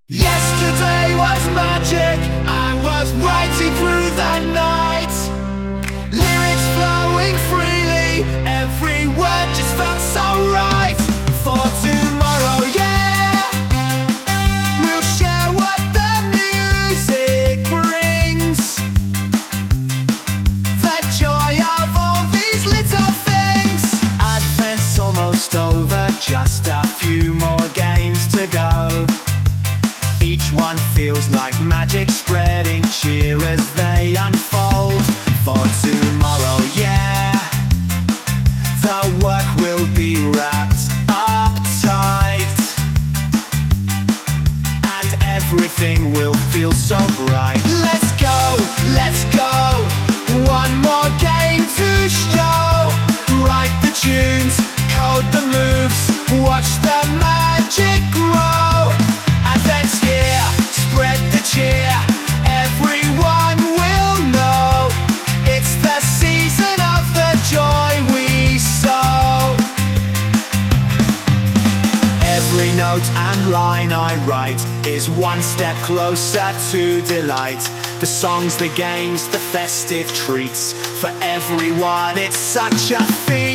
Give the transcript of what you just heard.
Yesterday was magic, I was writing through the night. Lyrics flowing freely, every word just felt so right. For tomorrow, yeah, we'll share what the music brings. The joy of all these little things. Advent's almost over, just a few more games to go. Each one feels like magic, spreading cheer as they unfold. For tomorrow, yeah, the work will be wrapped up tight, and everything will feel so bright. Let's go, one more game to show. Write the tunes, code the moves, watch the magic grow. Advent's here, spread the cheer, everyone will know. It's the season of the joy we sow. Every note and line I write is one step closer to delight. The songs, the games, the festive treats, for everyone it's such a feast.